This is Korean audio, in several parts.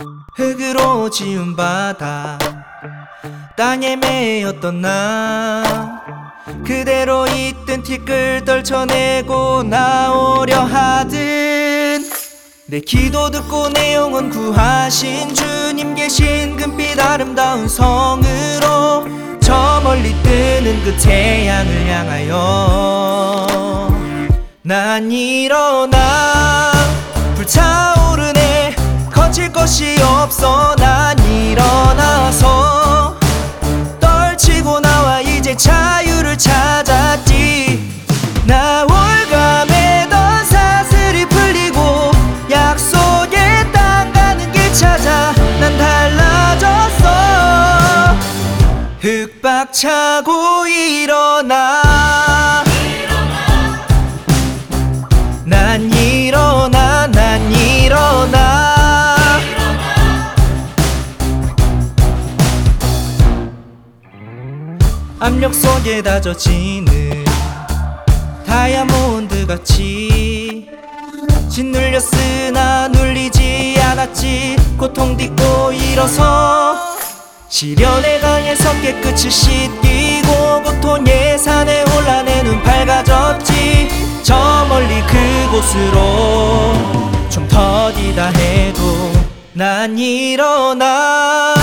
흙으로 지운 바다 땅에 매였던 나 그대로 있던 티끌 떨쳐내고 나오려 하든 내 기도 듣고 내 영혼 구하신 주님 계신 금빛 아름다운 성으로 저 멀리 뜨는 그 태양을 향하여 난 일어나 불타오르네 거칠 것이 없어 난 일어나서 떨치고 나와 이제 자유를 찾았지 나 올가매던 사슬이 풀리고 약속의 땅 가는 길 찾아 난 달라졌어 흙박차고 일어나 난 일어나 난 일어나 압력 속에 다져지는 다이아몬드 같이 짓눌렸으나 눌리지 않았지 고통 딛고 일어서 시련의 강에서 깨끗이 씻기고 고통의 산에 올라 내 눈 밝아졌지 저 멀리 그곳으로 좀 터디다 해도 난 일어나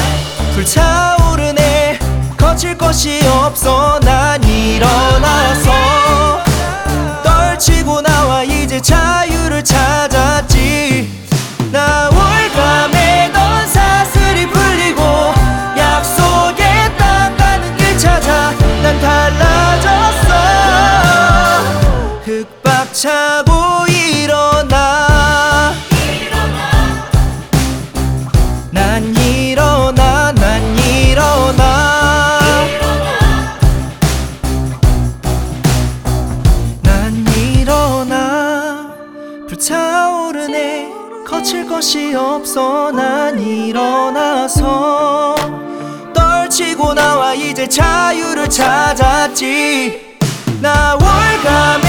불타오르네 거칠 것이 없어 난 일어나서 떨치고 나와 이제 자유를 찾았지 나 올가매던 사슬이 풀리고 약속의 땅 가는 길 찾아 난 달라졌어 흙박차고 일어나 난 일어나 난 일어나 난 일어나 불타오르네 거칠 것이 없어 난 일어나서 떨치고 나와 이제 자유를 찾았지 나 올가매